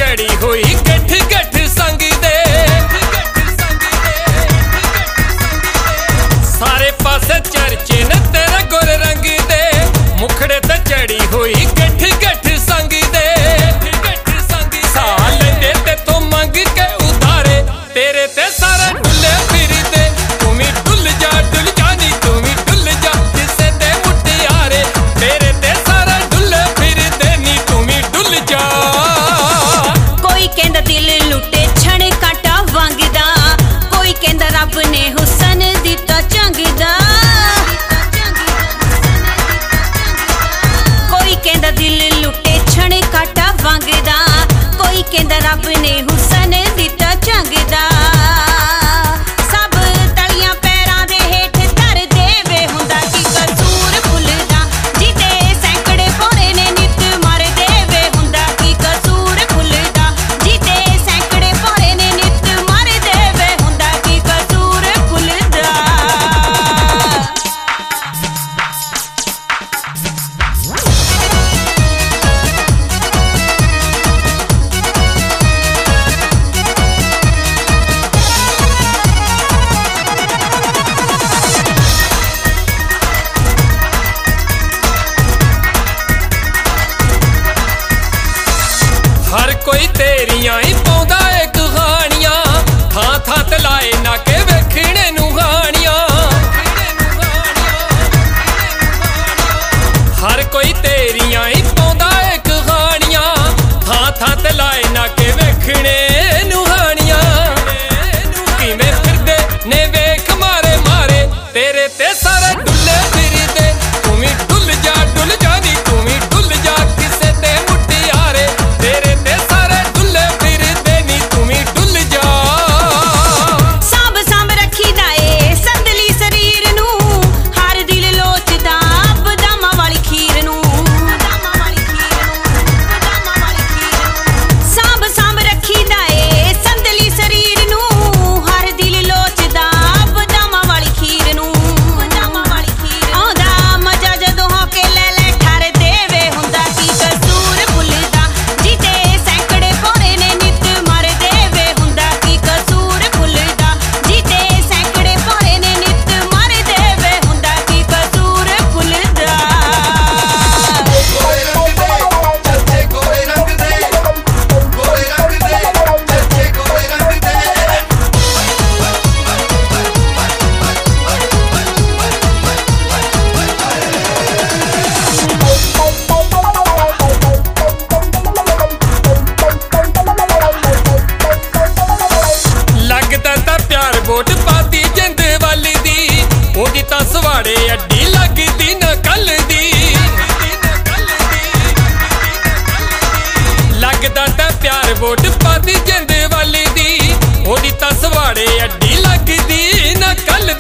चढ़ी हुई गठ गठ संग दे सारे पासे चर्चे न तेरे गोरे रंग दे मुखड़े ते चढ़ी हुई गठ गठ संग दे साल दे ते तो मंग के उधारे तेरे ते सारे डुले फिर दे तुम ही डुल जा नी तुम ही डुल जा जिसे ते मुटियारे तेरे ते सारे डुले फिर दे नी तुम ही डुल जा। कोई कहंदा दिल लुटे छण काटा वांगदा कोई कहंदा रब ने हुसन दिता चंगदा कोई कहंदा दिल लुटे छण काटा वांगदा कोई कहंदा रब ने हुसन दिता चंगदा सब तलियां पैरां दे हेठ धर देवे हुंदा की कसूर भुलदा जिते सैकड़े भोरे ने नित मार देवे हुंदा की कसूर भुलदा जिते सैकड़े भोरे ने नित मार देवे हुंदा की कसूर भुलदा। हर कोई तेरियां ही पाउंदा ए कहानियां थां थां ते लाए नाके वेखणे नूं हानियां हर कोई तेरियां ही पाउंदा ए कहानियां थां थां ते लाए नाके वेखणे नूं हानियां किवें फिरदे ने वेख मारे मारे तेरे ते सारे डुले फिरदे तुम ही डुल जा नी तुम ही डुल जा किसे ते मुटियारे तेरे ते सारे डुले फिरदे नी तुम ही डुल जा। सांभ सांभ रखीदा ए संदली शरीर नूं हर दिल लोचदा बदामां वाली खीर नूं सांभ सांभ रखीदा ए संदली शरीर नूं हर दिल लोचदा बदामां वाली खीर नूं आउंदा मजा जदों होके ले ले ठर देवे हुंदा की कसूर भुलदा जिते सैकड़े भोरे ने नित मार देवे हुंदा की कसूर भुलदा जिते सैकड़े भोरे ने नित मार देवे हुंदा की कसूर भुलदा। लगदा तां प्यार वोट पाती जिंद वाली दी ओदी तां सवाड़े अड्डी लगदी न कल दी लगदा तां प्यार वोट पाती जिंद वाली दी ओदी तां सवाड़े अड्डी लगदी न कल